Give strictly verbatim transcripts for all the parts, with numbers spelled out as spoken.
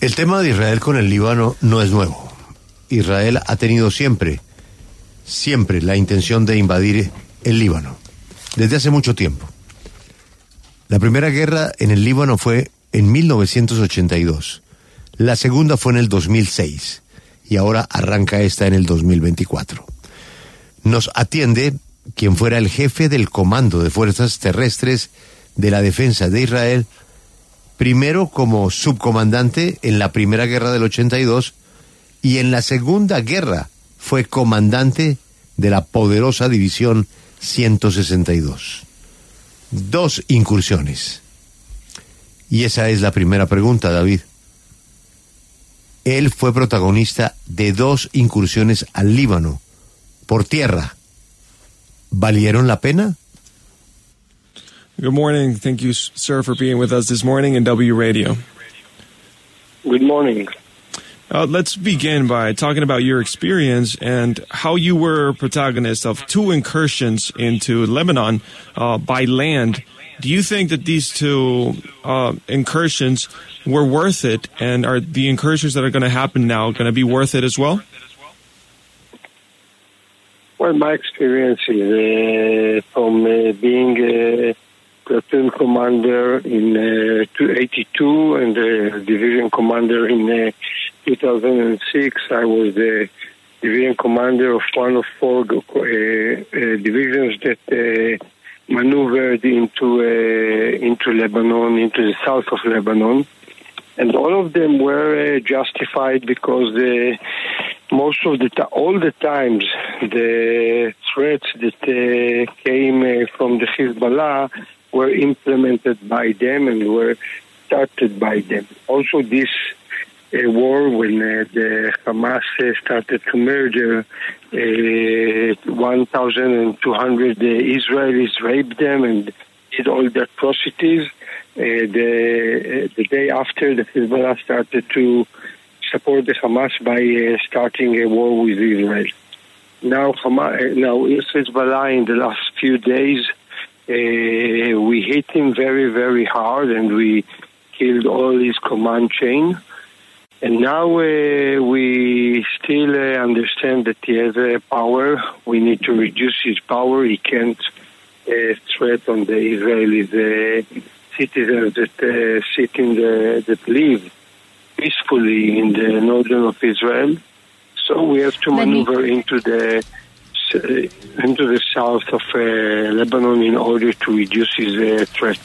El tema de Israel con el Líbano no es nuevo. Israel ha tenido siempre, siempre la intención de invadir el Líbano, desde hace mucho tiempo. La primera guerra en el Líbano fue en mil novecientos ochenta y dos, la segunda fue en el dos mil seis, y ahora arranca esta en el dos mil veinticuatro. Nos atiende quien fuera el jefe del Comando de Fuerzas Terrestres de la Defensa de Israel, primero como subcomandante en la primera guerra del ochenta y dos, y en la segunda guerra fue comandante de la poderosa división ciento sesenta y dos. Dos incursiones. Y esa es la primera pregunta, David. Él fue protagonista de dos incursiones al Líbano, por tierra. ¿Valieron la pena? Good morning. Thank you, sir, for being with us this morning in W Radio. Good morning. Uh, let's begin by talking about your experience and how you were a protagonist of two incursions into Lebanon uh, by land. Do you think that these two uh, incursions were worth it, and are the incursions that are going to happen now going to be worth it as well? Well, my experience is uh, from uh, being a platoon commander in uh, two eighty-two and a division commander in uh, two thousand six. I was the division commander of one of four uh, uh, divisions that uh, maneuvered into uh, into Lebanon, into the south of Lebanon, and all of them were uh, justified because the most of the ta- all the times the threats that uh, came uh, from the Hezbollah were implemented by them and were started by them. Also, this uh, war, when uh, the Hamas uh, started to murder uh, one thousand two hundred uh, Israelis, raped them and did all the atrocities, uh, the, uh, the day after, the Hezbollah started to support the Hamas by uh, starting a war with Israel. Now, Hamas, now Hezbollah in the last few days, uh, we hit him very, very hard, and we killed all his command chain. And now uh, we still uh, understand that he has uh, power. We need to reduce his power. He can't uh, threaten the Israelis uh, citizens that uh, sit in the that live peacefully in the northern of Israel. So we have to Let maneuver me... into the into the south of uh, Lebanon in order to reduce his uh, threat.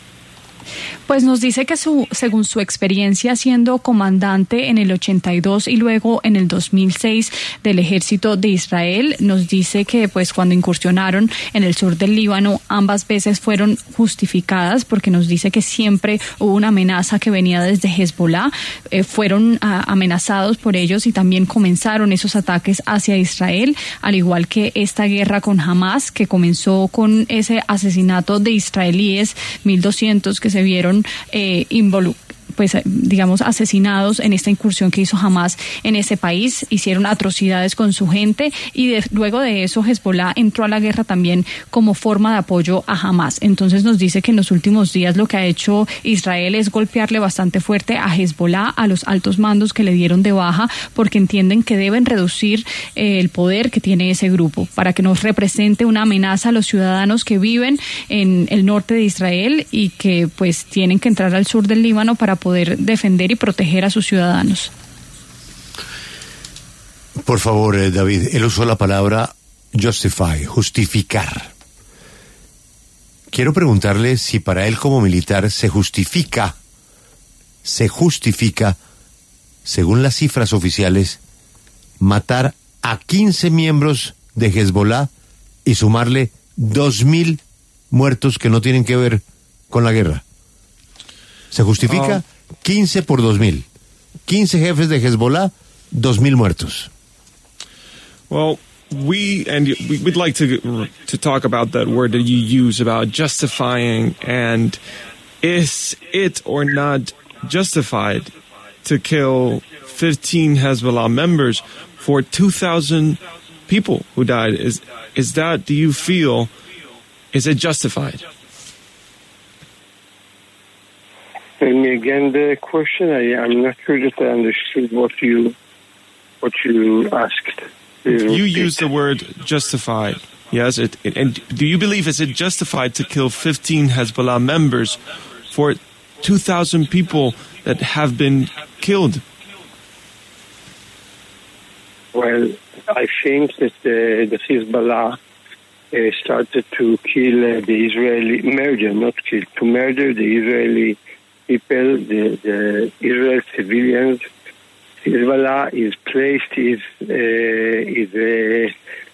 Pues nos dice que su, según su experiencia siendo comandante en el ochenta y dos y luego en el dos mil seis del ejército de Israel, nos dice que pues cuando incursionaron en el sur del Líbano ambas veces fueron justificadas, porque nos dice que siempre hubo una amenaza que venía desde Hezbollah, eh, fueron a, amenazados por ellos y también comenzaron esos ataques hacia Israel, al igual que esta guerra con Hamas, que comenzó con ese asesinato de israelíes, mil doscientos que se vieron eh, involucrados, pues digamos asesinados en esta incursión que hizo Hamas en ese país, hicieron atrocidades con su gente y de, luego de eso Hezbollah entró a la guerra también como forma de apoyo a Hamas. Entonces nos dice que en los últimos días lo que ha hecho Israel es golpearle bastante fuerte a Hezbollah, a los altos mandos que le dieron de baja, porque entienden que deben reducir eh, el poder que tiene ese grupo para que nos represente una amenaza a los ciudadanos que viven en el norte de Israel y que pues tienen que entrar al sur del Líbano para poder defender y proteger a sus ciudadanos. Por favor, eh, David, él usó la palabra justify, justificar. Quiero preguntarle si para él como militar se justifica, se justifica, según las cifras oficiales, matar a quince miembros de Hezbollah y sumarle dos mil muertos que no tienen que ver con la guerra. ¿Se justifica? Oh. quince por dos mil. quince jefes de Hezbollah, dos mil muertos. Well, we and we, we'd like to to talk about that word that you use about justifying, and is it or not justified to kill fifteen Hezbollah members for two thousand people who died? Is is that, do you feel, is it justified? Tell me again the question. I, I'm not sure that I understood what you what you asked. You used the word justified. Yes, it, it, and do you believe is it justified to kill fifteen Hezbollah members for two thousand people that have been killed? Well, I think that uh, the Hezbollah uh, started to kill uh, the Israeli, murder, not kill, to murder the Israeli people, the, the Israel civilians. Hezbollah is placed his, uh, his uh,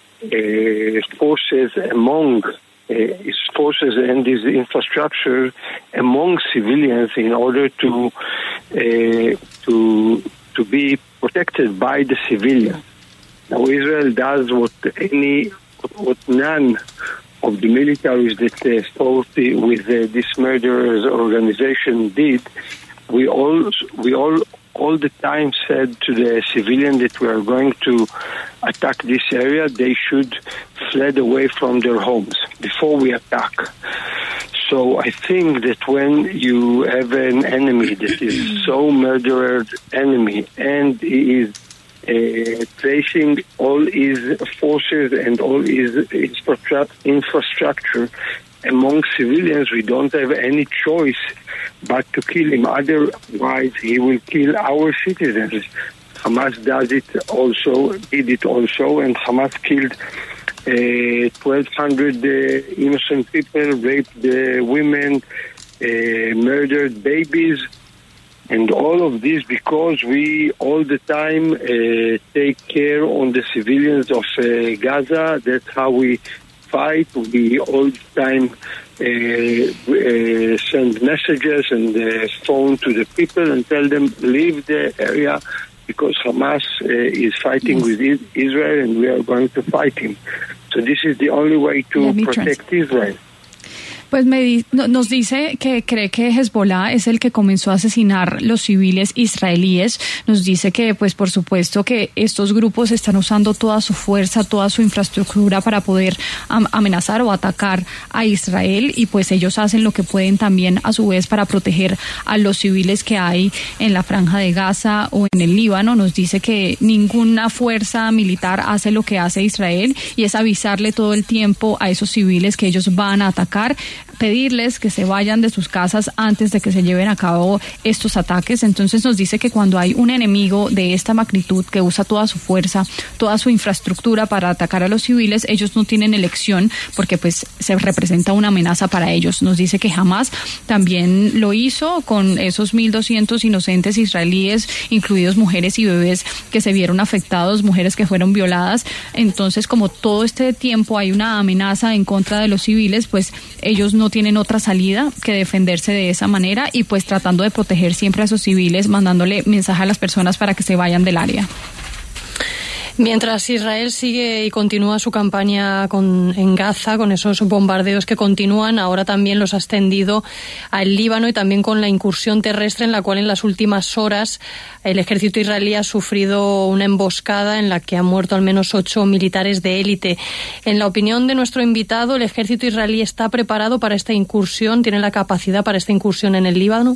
uh, forces among uh, his forces and his infrastructure among civilians in order to uh, to to be protected by the civilians. Now Israel does what any what none of the militaries that uh, fought with uh, this murderers organization did. We all we all. all the time said to the civilian that we are going to attack this area, they should fled away from their homes before we attack. So I think that when you have an enemy that is so murdered enemy and he is uh, placing all his forces and all his infrastructure among civilians, we don't have any choice but to kill him. Otherwise, he will kill our citizens. Hamas does it also, did it also, and Hamas killed uh, twelve hundred uh, innocent people, raped uh, women, uh, murdered babies, and all of this because we all the time uh, take care on the civilians of uh, Gaza. That's how we fight. We all the time uh, uh, send messages and uh, phone to the people and tell them leave the area because Hamas uh, is fighting yes. with Israel and we are going to fight him. So this is the only way to protect trans- Israel. Pues me di, no, nos dice que cree que Hezbollah es el que comenzó a asesinar los civiles israelíes. Nos dice que, pues, por supuesto que estos grupos están usando toda su fuerza, toda su infraestructura para poder am, amenazar o atacar a Israel y pues ellos hacen lo que pueden también a su vez para proteger a los civiles que hay en la Franja de Gaza o en el Líbano. Nos dice que ninguna fuerza militar hace lo que hace Israel y es avisarle todo el tiempo a esos civiles que ellos van a atacar, pedirles que se vayan de sus casas antes de que se lleven a cabo estos ataques. Entonces nos dice que cuando hay un enemigo de esta magnitud que usa toda su fuerza, toda su infraestructura para atacar a los civiles, ellos no tienen elección porque pues se representa una amenaza para ellos. Nos dice que Hamas también lo hizo con esos mil doscientos inocentes israelíes, incluidos mujeres y bebés que se vieron afectados, mujeres que fueron violadas. Entonces, como todo este tiempo hay una amenaza en contra de los civiles, pues ellos no tienen otra salida que defenderse de esa manera y pues tratando de proteger siempre a esos civiles, mandándole mensaje a las personas para que se vayan del área. Mientras Israel sigue y continúa su campaña con, en Gaza, con esos bombardeos que continúan, ahora también los ha extendido al Líbano y también con la incursión terrestre en la cual en las últimas horas el ejército israelí ha sufrido una emboscada en la que han muerto al menos ocho militares de élite. En la opinión de nuestro invitado, ¿el ejército israelí está preparado para esta incursión? ¿Tiene la capacidad para esta incursión en el Líbano?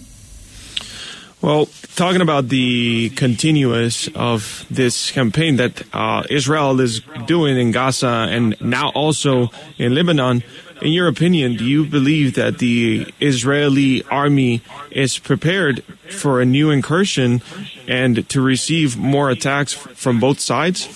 Well, talking about the continuous of this campaign that uh, Israel is doing in Gaza and now also in Lebanon, in your opinion, do you believe that the Israeli army is prepared for a new incursion and to receive more attacks from both sides?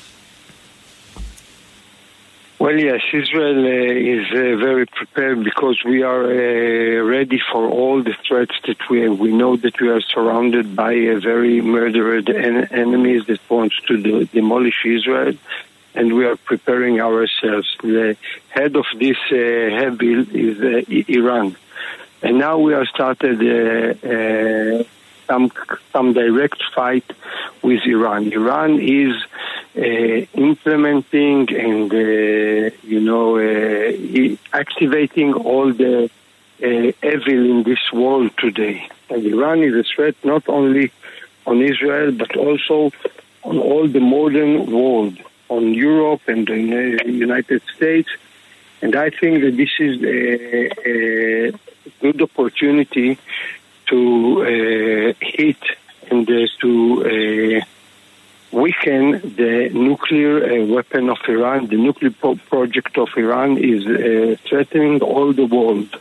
Well, yes, Israel uh, is uh, very prepared because we are uh, ready for all the threats that we have. We know that we are surrounded by uh, very murderous en- enemies that want to de- demolish Israel, and we are preparing ourselves. The head of this uh, heavy is uh, Iran, and now we have started uh, uh, some some direct fight with Iran. Iran is uh, implementing and uh, you know uh, activating all the uh, evil in this world today. And Iran is a threat not only on Israel but also on all the modern world, on Europe and in the United States. And I think that this is a, a good opportunity to uh, hit and uh, to uh, weaken the nuclear uh, weapon of Iran. The nuclear po- project of Iran is uh, threatening all the world.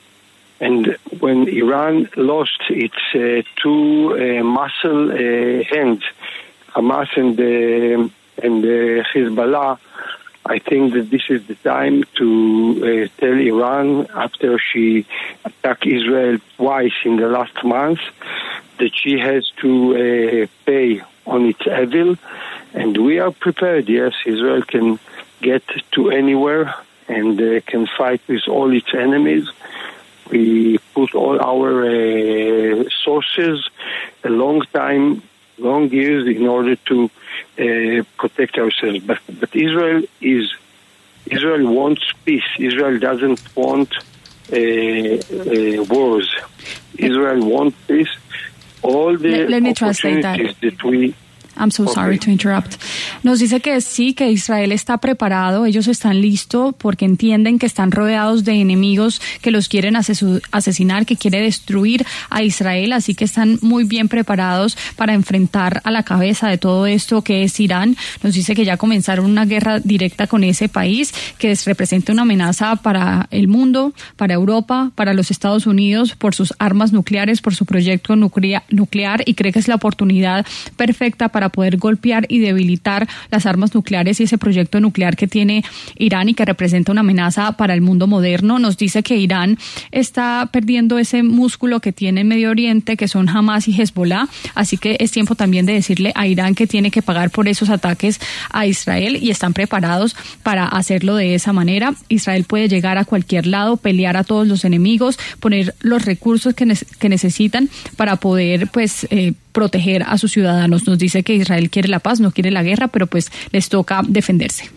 And when Iran lost its uh, two uh, muscle uh, hands, Hamas and, uh, and uh, Hezbollah, I think that this is the time to uh, tell Iran, after she attacked Israel twice in the last month, that she has to uh, pay on its evil. And we are prepared. Yes, Israel can get to anywhere and uh, can fight with all its enemies. We put all our uh, sources a long time, long years, in order to uh, protect ourselves. But but Israel is Israel wants peace. Israel doesn't want uh, uh, wars. Israel wants peace. All the let, let me translate that. that we I'm so sorry to interrupt. Nos dice que sí, que Israel está preparado, ellos están listos porque entienden que están rodeados de enemigos que los quieren asesu- asesinar, que quiere destruir a Israel, así que están muy bien preparados para enfrentar a la cabeza de todo esto que es Irán. Nos dice que ya comenzaron una guerra directa con ese país, que es, representa una amenaza para el mundo, para Europa, para los Estados Unidos, por sus armas nucleares, por su proyecto nuclea- nuclear, y cree que es la oportunidad perfecta para poder golpear y debilitar las armas nucleares y ese proyecto nuclear que tiene Irán y que representa una amenaza para el mundo moderno. Nos dice que Irán está perdiendo ese músculo que tiene en Medio Oriente, que son Hamas y Hezbollah, así que es tiempo también de decirle a Irán que tiene que pagar por esos ataques a Israel, y están preparados para hacerlo de esa manera. Israel puede llegar a cualquier lado, pelear a todos los enemigos, poner los recursos que, ne- que necesitan para poder pues eh, proteger a sus ciudadanos. Nos dice que Israel quiere la paz, no quiere la guerra, pero pues les toca defenderse.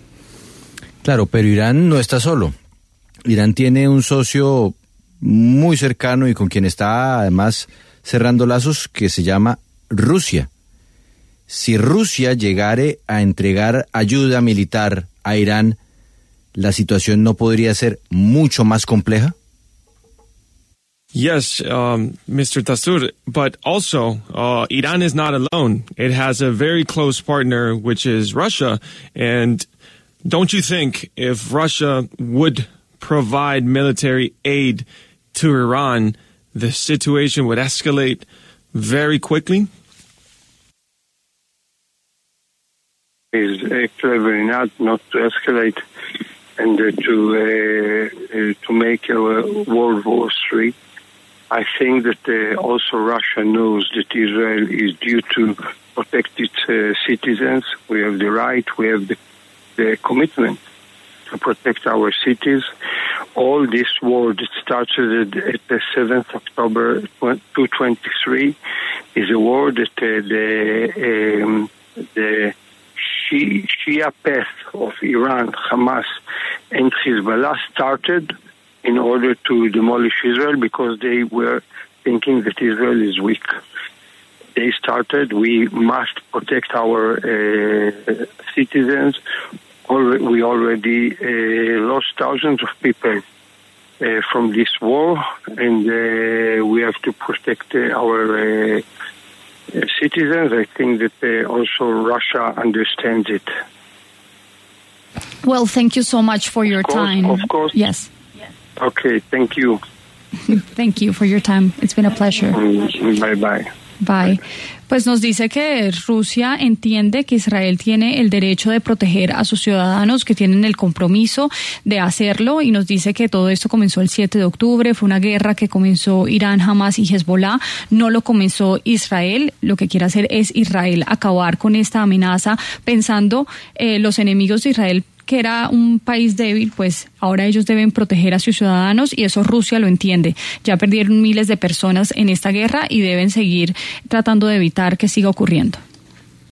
Claro, pero Irán no está solo. Irán tiene un socio muy cercano y con quien está además cerrando lazos, que se llama Rusia. Si Rusia llegare a entregar ayuda militar a Irán, ¿la situación no podría ser mucho más compleja? Yes, um, Mister Tasur, but also uh, Iran is not alone. It has a very close partner, which is Russia. And don't you think if Russia would provide military aid to Iran, the situation would escalate very quickly? Is actually very not not to escalate and uh, to uh, uh, to make a World War Three. I think that uh, also Russia knows that Israel is due to protect its uh, citizens. We have the right, we have the, the commitment to protect our cities. All this war that started at the seventh of October two thousand twenty-three is a war that uh, the um, the Shia path of Iran, Hamas, and Hezbollah started in order to demolish Israel, because they were thinking that Israel is weak. They started, we must protect our uh, citizens. We already uh, lost thousands of people uh, from this war, and uh, we have to protect uh, our uh, citizens. I think that uh, also Russia understands it. Well, thank you so much for your of course, time. Of course. Yes. Okay, thank you. Thank you for your time. It's been a pleasure. Bye bye. Bye. Pues nos dice que Rusia entiende que Israel tiene el derecho de proteger a sus ciudadanos, que tienen el compromiso de hacerlo, y nos dice que todo esto comenzó el siete de octubre, fue una guerra que comenzó Irán, Hamas y Hezbollah, no lo comenzó Israel. Lo que quiere hacer es Israel acabar con esta amenaza, pensando eh, los enemigos de Israel, que era un país débil, pues ahora ellos deben proteger a sus ciudadanos, y eso Rusia lo entiende. Ya perdieron miles de personas en esta guerra y deben seguir tratando de evitar que siga ocurriendo.